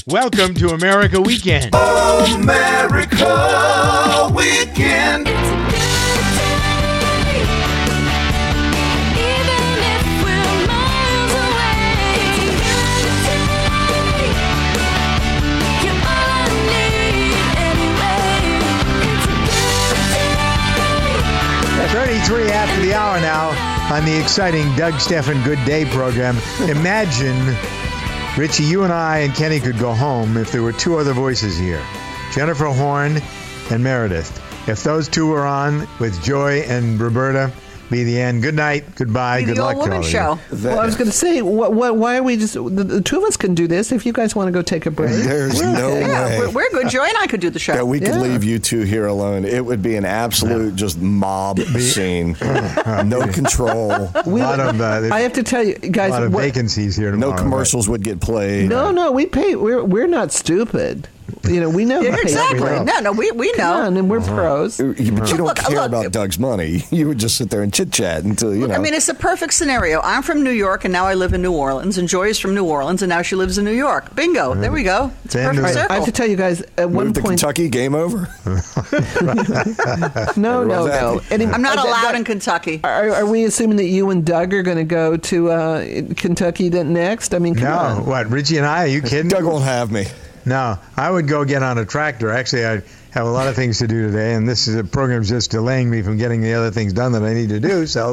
Welcome to America Weekend. America Weekend. At 33 after the hour now on the exciting Doug Stephan Good Day program. Imagine, Richie, you and I and Kenny could go home if there were two other voices here, Jennifer Horn and Meredith. If those two were on with Joy and Roberta, be the end. Good night. Goodbye. Good luck to all of you. Show. Well, I was going to say, why are we just... The two of us can do this. If you guys want to go take a break. There's no way. We're good. Joy and I could do the show. That we could leave you two here alone. It would be an absolute just mob scene. No control. I have to tell you, guys... A lot of vacancies here tomorrow. No commercials would get played. No, we pay... We're not stupid. You know, we know. Yeah, exactly. We know. We know. And we're pros. But you don't care about Doug's money. You would just sit there and chit-chat until, you know. I mean, it's a perfect scenario. I'm from New York, and now I live in New Orleans. And Joy is from New Orleans, and now she lives in New York. Bingo. There we go. It's a perfect circle. I have to tell you guys, at one point... Kentucky, game over? No. I'm not allowed in Kentucky. Are we assuming that you and Doug are going to go to Kentucky next? I mean, come on. What, Richie and I? Are you kidding? Doug won't have me. No, I would go get on a tractor. Actually, I have a lot of things to do today, and this is a program's just delaying me from getting the other things done that I need to do. So,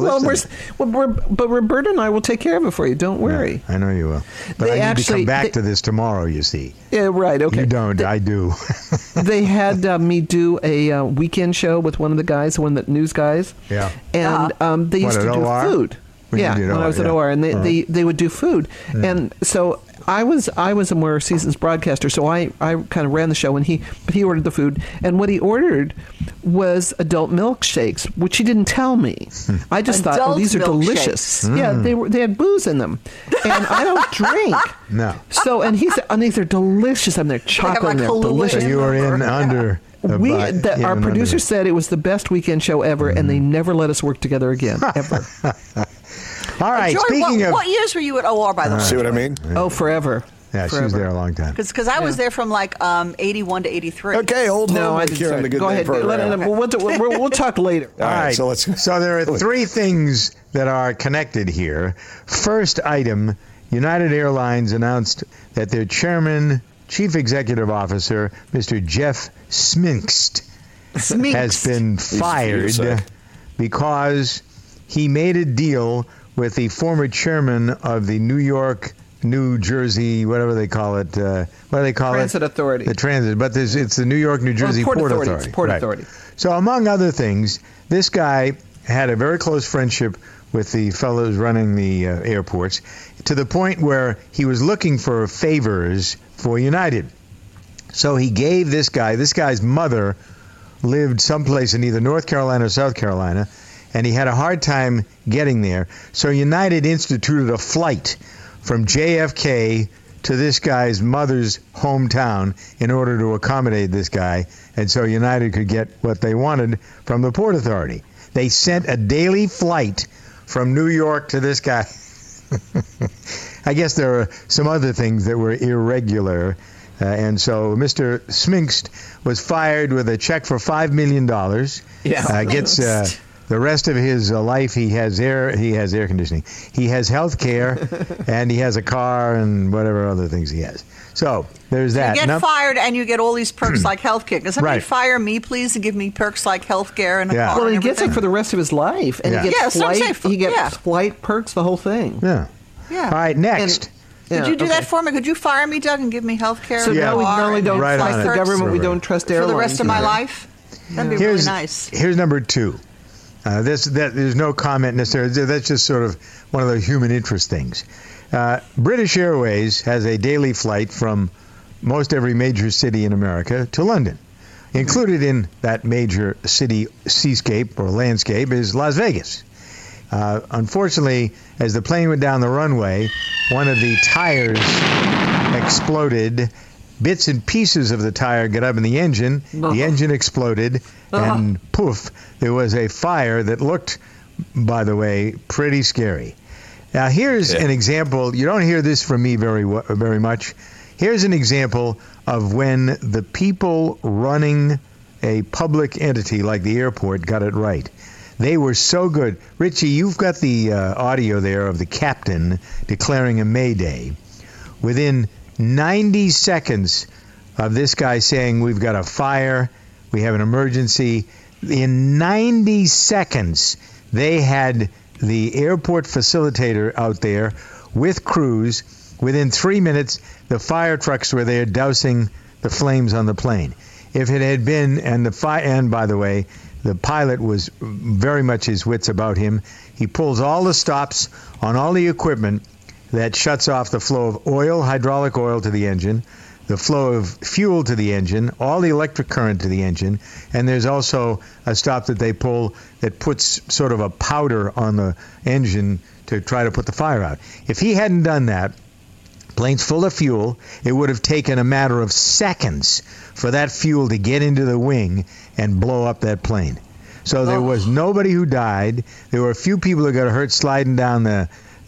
but Roberta and I will take care of it for you. Don't worry. Yeah, I know you will. But I need to come back to this tomorrow. You see. Yeah, right. Okay. You don't. I do. They had me do a weekend show with one of the guys, one of the news guys. Yeah. And they used to do food. When I was at OR, and they would do food, and so. I was a more seasoned broadcaster, so I kind of ran the show, and he ordered the food, and what he ordered was adult milkshakes, which he didn't tell me. I just thought, these are delicious. Yeah, they had booze in them, and I don't drink. No. So, and he said, these are delicious. And they're chocolate, and they're delicious. So you were in under. Our producer said it was the best weekend show ever, and they never let us work together again, ever. All right, Joy, speaking of... What years were you at OR, by the way? See what I mean? Oh, forever. Yeah, she was there a long time. Because I was there from like 81 to 83. Okay, hold on. No, I didn't. Go ahead. We'll talk later. All right. So there are three things that are connected here. First item, United Airlines announced that their chairman, chief executive officer, Mr. Jeff Sminkst, has been fired because he made a deal with the former chairman of the New Jersey, whatever they call it. What do they call Transit Authority. The transit, but it's the New York, New Jersey Port Authority. Port Authority. So among other things, this guy had a very close friendship with the fellows running the airports, to the point where he was looking for favors for United. So he gave this guy's mother lived someplace in either North Carolina or South Carolina, and he had a hard time getting there. So United instituted a flight from JFK to this guy's mother's hometown in order to accommodate this guy, and so United could get what they wanted from the Port Authority. They sent a daily flight from New York to this guy. I guess there are some other things that were irregular, and so Mr. Sminkst was fired with a check for $5 million. Yeah, gets the rest of his life. He has air conditioning. He has health care, and he has a car and whatever other things he has. So there's that. You get fired, and you get all these perks like health care. Can somebody fire me, please, and give me perks like health care and a car? Well, he gets it for the rest of his life, and he gets flight perks, the whole thing. Yeah. All right, next. Could you do that for me? Could you fire me, Doug, and give me health care? So now we not only don't trust the government, we don't trust airlines. For the rest of my life? That'd be really nice. Here's number two. There's no comment necessarily. That's just sort of one of the human interest things. British Airways has a daily flight from most every major city in America to London. Included in that major city seascape or landscape is Las Vegas. Unfortunately, as the plane went down the runway, one of the tires exploded. Bits and pieces of the tire got up in the engine. The engine exploded, and poof, there was a fire that looked, by the way, pretty scary. Now, here's an example. You don't hear this from me very much. here's an example of when the people running a public entity like the airport got it right. They were so good. Richie, you've got the audio there of the captain declaring a mayday. Within 90 seconds of this guy saying, we've got a fire, we have an emergency, in 90 seconds, they had the airport facilitator out there with crews. Within 3 minutes, the fire trucks were there dousing the flames on the plane. If it had been, and by the way, the pilot was very much his wits about him. He pulls all the stops on all the equipment that shuts off the flow of oil, hydraulic oil to the engine, the flow of fuel to the engine, all the electric current to the engine, and there's also a stop that they pull that puts sort of a powder on the engine to try to put the fire out. If he hadn't done that, plane's full of fuel, it would have taken a matter of seconds for that fuel to get into the wing and blow up that plane. So there was nobody who died. There were a few people who got hurt sliding down the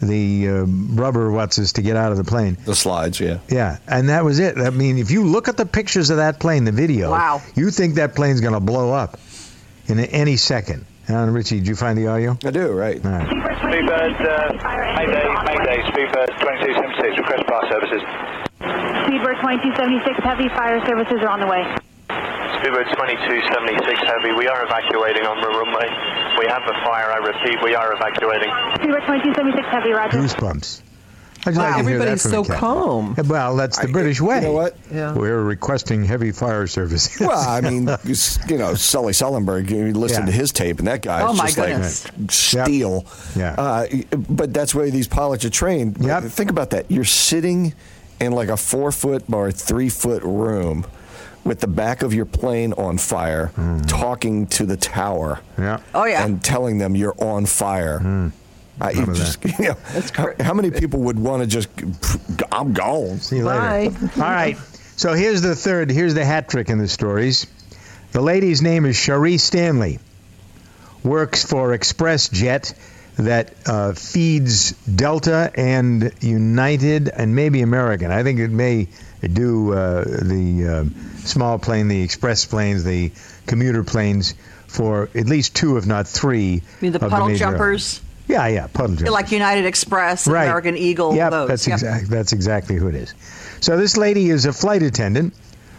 rubber to get out of the plane. The slides, yeah. Yeah, and that was it. I mean, if you look at the pictures of that plane, the video, wow, you think that plane's going to blow up in any second. Richie, did you find the audio? I do, right. All right. Speedbird, Mayday, Speedbird 2276, request fire services. Speedbird 2276, heavy fire services are on the way. Speedbird 2276 heavy, we are evacuating on the runway. We have a fire, I repeat, we are evacuating. Speedbird 2276 heavy, roger. Goosebumps. Wow, everybody's so calm. Well, that's the British way. You know what? Yeah. We're requesting heavy fire services. Well, I mean, Sully Sullenberg, you listen to his tape, and that guy's just goodness. like steel. Yeah. But that's where these pilots are trained. Yep. Think about that. You're sitting in like a 4-foot or 3-foot room with the back of your plane on fire, talking to the tower. Yeah. Oh, yeah. And telling them you're on fire. How many people would want to just, I'm gone. See you later. Bye. All right. So here's the hat trick in the stories. The lady's name is Cherie Stanley. Works for ExpressJet that feeds Delta and United and maybe American. I think it may do the small plane, the express planes, the commuter planes for at least 2, if not 3. You mean the puddle jumpers? Yeah, puddle jumpers. Like United Express, right. American Eagle, yep, those. That's exactly who it is. So this lady is a flight attendant.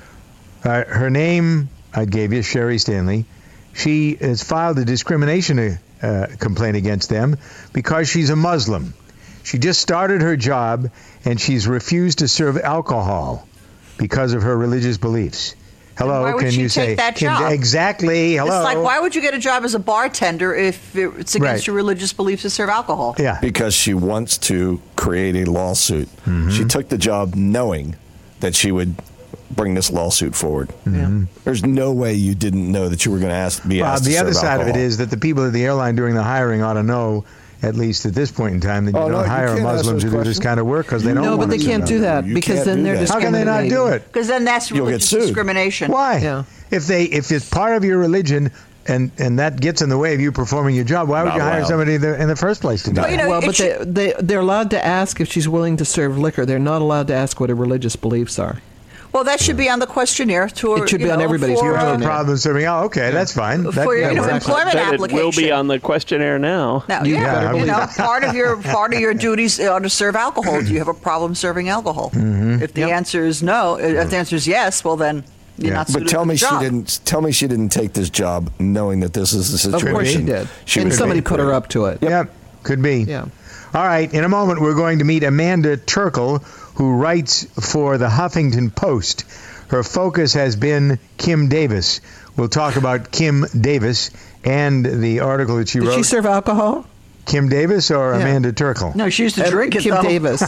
Her name, I gave you, Cherie Stanley. She has filed a discrimination complaint against them because she's a Muslim. She just started her job, and she's refused to serve alcohol because of her religious beliefs. Hello, why would can she you say take that job? Exactly? Hello. It's like, why would you get a job as a bartender if it's against your religious beliefs to serve alcohol? Yeah, because she wants to create a lawsuit. She took the job knowing that she would bring this lawsuit forward. There's no way you didn't know that you were going to be asked to serve alcohol. The other side of it is that the people at the airline doing the hiring ought to know, at least at this point in time, that you don't hire Muslims who do this kind of work because they don't want to. No, but they can't do that because then they're discriminating. How can they not do it? Because then that's religious discrimination. Why? Yeah. If it's part of your religion and that gets in the way of you performing your job, why would you hire somebody in the first place to do it? But they're allowed to ask if she's willing to serve liquor. They're not allowed to ask what her religious beliefs are. Well, that should be on the questionnaire. It should be on everybody's questionnaire. No problem serving. Oh, okay, that's fine. For your employment application. It will be on the questionnaire now. Part of your duties are to serve alcohol. Do you have a problem serving alcohol? If the answer is no, if the answer is yes, well then you're not suited for the job. Tell me she didn't take this job knowing that this is the situation. Of course she did. And somebody put her up to it. Yep, could be. Yeah. All right, in a moment we're going to meet Amanda Turkle, who writes for the Huffington Post. Her focus has been Kim Davis. We'll talk about Kim Davis and the article that she wrote. Did she serve alcohol? Kim Davis or Amanda Turkle? No, she used to drink it, Kim Davis.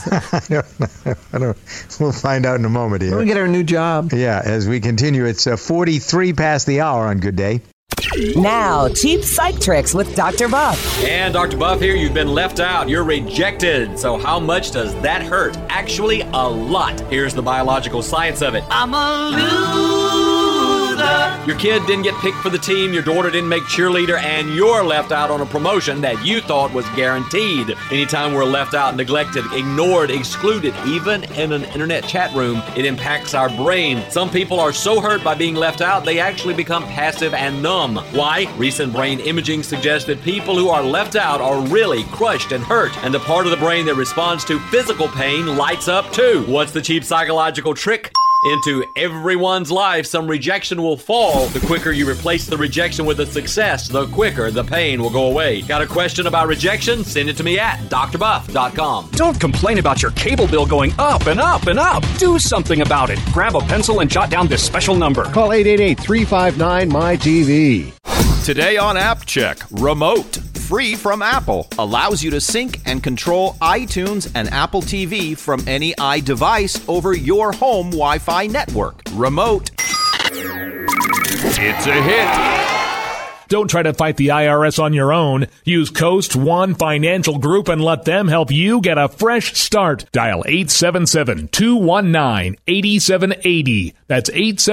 I don't. We'll find out in a moment here. We'll get her a new job. Yeah, as we continue. It's 43 past the hour on Good Day. Now, cheap psych tricks with Dr. Buff. And Dr. Buff here, you've been left out. You're rejected. So how much does that hurt? Actually, a lot. Here's the biological science of it. I'm a loser. Mazda. Your kid didn't get picked for the team, your daughter didn't make cheerleader, and you're left out on a promotion that you thought was guaranteed. Anytime we're left out, neglected, ignored, excluded, even in an internet chat room, it impacts our brain. Some people are so hurt by being left out, they actually become passive and numb. Why? Recent brain imaging suggests that people who are left out are really crushed and hurt, and the part of the brain that responds to physical pain lights up too. What's the cheap psychological trick? Into everyone's life, some rejection will fall. The quicker you replace the rejection with a success, the quicker the pain will go away. Got a question about rejection? Send it to me at drbuff.com. Don't complain about your cable bill going up and up and up. Do something about it. Grab a pencil and jot down this special number. Call 888-359-MY-TV. Today on App Check, Remote. Free from Apple. Allows you to sync and control iTunes and Apple TV from any iDevice over your home Wi-Fi network. Remote. It's a hit. Don't try to fight the IRS on your own. Use Coast One Financial Group and let them help you get a fresh start. Dial 877-219-8780. That's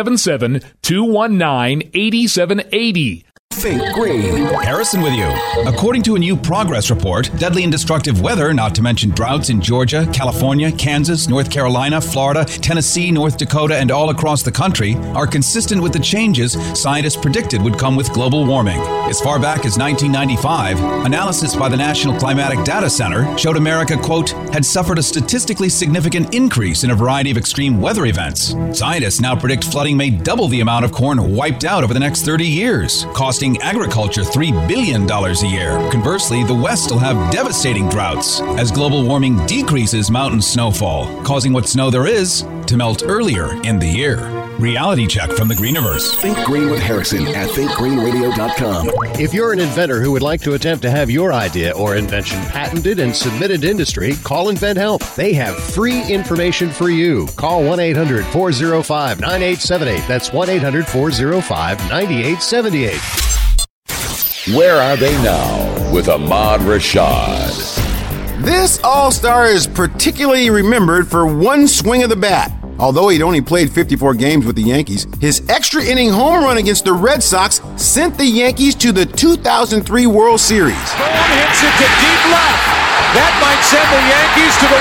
877-219-8780. Think green. Harrison with you. According to a new progress report, deadly and destructive weather, not to mention droughts in Georgia, California, Kansas, North Carolina, Florida, Tennessee, North Dakota, and all across the country, are consistent with the changes scientists predicted would come with global warming. As far back as 1995, analysis by the National Climatic Data Center showed America, quote, had suffered a statistically significant increase in a variety of extreme weather events. Scientists now predict flooding may double the amount of corn wiped out over the next 30 years, costing agriculture $3 billion a year. Conversely, the West will have devastating droughts as global warming decreases mountain snowfall, causing what snow there is to melt earlier in the year. Reality check from the Greeniverse. Think Green with Harrison at thinkgreenradio.com. If you're an inventor who would like to attempt to have your idea or invention patented and submitted to industry, call InventHelp. They have free information for you. Call 1-800-405-9878. That's 1-800-405-9878. Where are they now with Ahmad Rashad? This All-Star is particularly remembered for one swing of the bat. Although he'd only played 54 games with the Yankees, his extra inning home run against the Red Sox sent the Yankees to the 2003 World Series. Bohm hits it to deep left. That might send the Yankees to the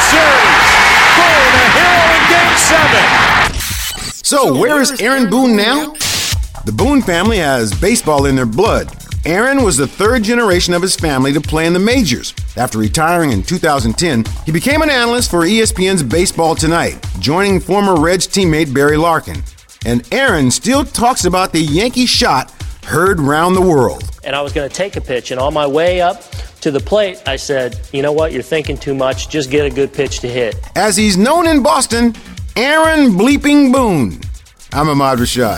World Series. Boom, a hero in Game 7. So where is Aaron Boone now? The Boone family has baseball in their blood. Aaron was the third generation of his family to play in the majors. After retiring in 2010, he became an analyst for ESPN's Baseball Tonight, joining former Reds teammate Barry Larkin. And Aaron still talks about the Yankee shot heard round the world. And I was going to take a pitch, and on my way up to the plate, I said, you know what, you're thinking too much, just get a good pitch to hit. As he's known in Boston, Aaron Bleeping Boone. I'm Ahmad Rashad.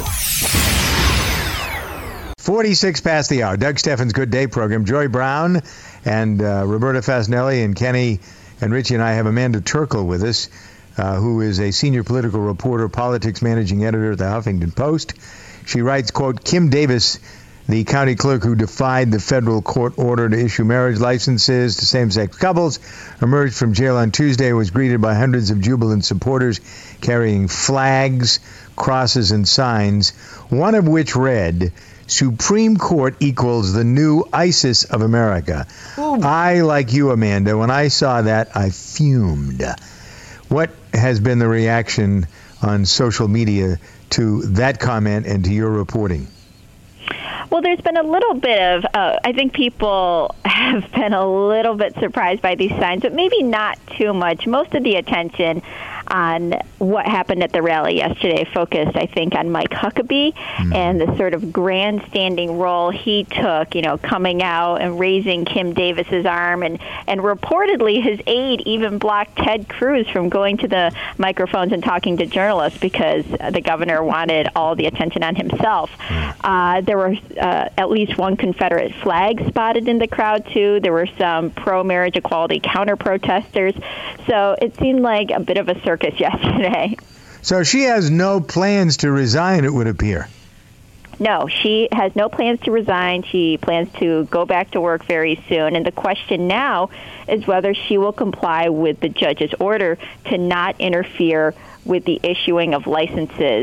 46 past the hour. Doug Steffens' Good Day program. Joy Brown and Roberta Fasanelli and Kenny and Richie and I have Amanda Turkle with us, who is a senior political reporter, politics managing editor at the Huffington Post. She writes, quote, Kim Davis, the county clerk who defied the federal court order to issue marriage licenses to same-sex couples, emerged from jail on Tuesday, was greeted by hundreds of jubilant supporters carrying flags, crosses, and signs, one of which read, Supreme Court equals the new ISIS of America. Ooh. I, like you, Amanda, when I saw that, I fumed. What has been the reaction on social media to that comment and to your reporting? Well, there's been a little bit of, I think people have been a little bit surprised by these signs, but maybe not too much. Most of the attention on what happened at the rally yesterday focused, I think, on Mike Huckabee and the sort of grandstanding role he took, you know, coming out and raising Kim Davis's arm. And reportedly, his aide even blocked Ted Cruz from going to the microphones and talking to journalists because the governor wanted all the attention on himself. There were at least one Confederate flag spotted in the crowd, too. There were some pro-marriage equality counter-protesters. So it seemed like a bit of a circus yesterday. So she has no plans to resign, it would appear. No, she has no plans to resign. She plans to go back to work very soon. And the question now is whether she will comply with the judge's order to not interfere with the issuing of licenses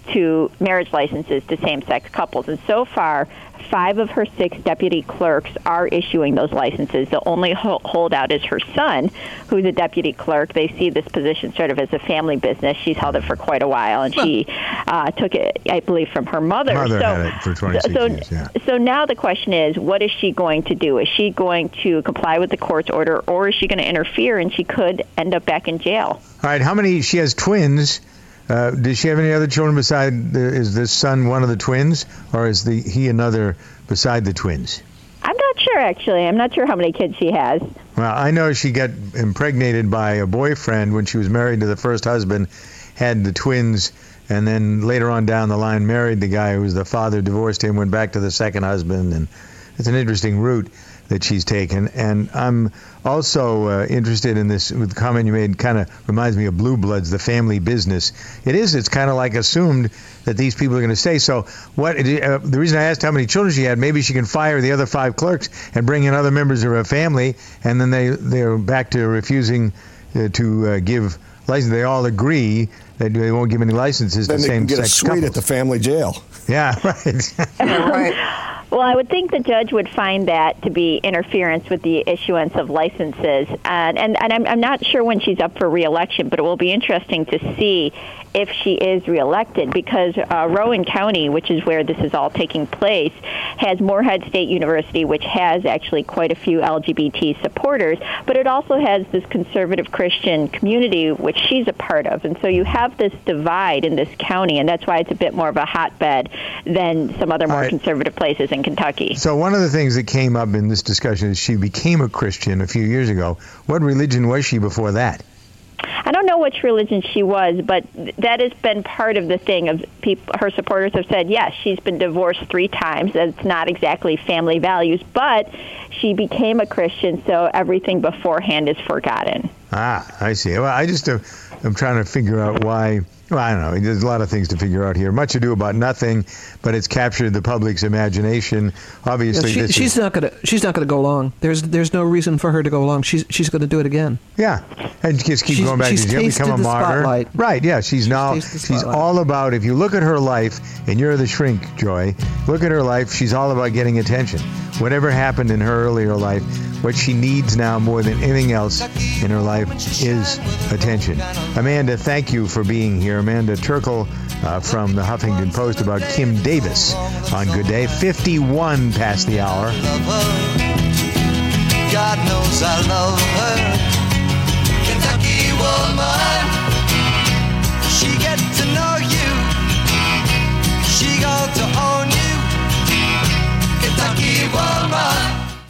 to marriage licenses to same-sex couples. And so far, 5 of her 6 deputy clerks are issuing those licenses. The only holdout is her son, who's a deputy clerk. They see this position sort of as a family business. She's held it for quite a while, and she took it, I believe, from her mother. Mother had it for 26 years, yeah. So now the question is, what is she going to do? Is she going to comply with the court's order, or is she going to interfere, and she could end up back in jail? All right, she has twins. Does she have any other children beside? Is this son one of the twins, or is he another beside the twins? I'm not sure, actually. I'm not sure how many kids she has. Well, I know she got impregnated by a boyfriend when she was married to the first husband, had the twins, and then later on down the line married the guy who was the father, divorced him, went back to the second husband, and it's an interesting route that she's taken. And I'm also interested in this, with the comment you made, kind of reminds me of Blue Bloods, the family business. It's kind of like assumed that these people are going to stay. So the reason I asked how many children she had, maybe she can fire the other 5 clerks and bring in other members of her family, and then they're back to refusing to give license. They all agree that they won't give any licenses to same-sex couples. Then they can get a suite at the family jail. Yeah, right. Right. Well, I would think the judge would find that to be interference with the issuance of licenses. And I'm not sure when she's up for re-election, but it will be interesting to see if she is reelected, because Rowan County, which is where this is all taking place, has Moorhead State University, which has actually quite a few LGBT supporters, but it also has this conservative Christian community, which she's a part of. And so you have this divide in this county, and that's why it's a bit more of a hotbed than some other more conservative places in Kentucky. So one of the things that came up in this discussion is she became a Christian a few years ago. What religion was she before that? I don't know which religion she was, but that has been part of the thing. Of her supporters have said, yes, she's been divorced 3 times. That's not exactly family values, but she became a Christian, so everything beforehand is forgotten. Ah, I see. Well, I'm trying to figure out why. Well, I don't know. There's a lot of things to figure out here. Much ado about nothing, but it's captured the public's imagination. Obviously, she's not going to go long. There's no reason for her to go long. She's going to do it again. Yeah, and just keep going back. She's become a martyr. Spotlight. Right? Yeah, she's all about. If you look at her life, and you're the shrink, Joy. Look at her life. She's all about getting attention. Whatever happened in her earlier life, what she needs now more than anything else in her life is attention. Amanda, thank you for being here. Amanda Turkle from the Huffington Post about Kim Davis on Good Day. 51 past the hour. God knows I love her. Kentucky woman.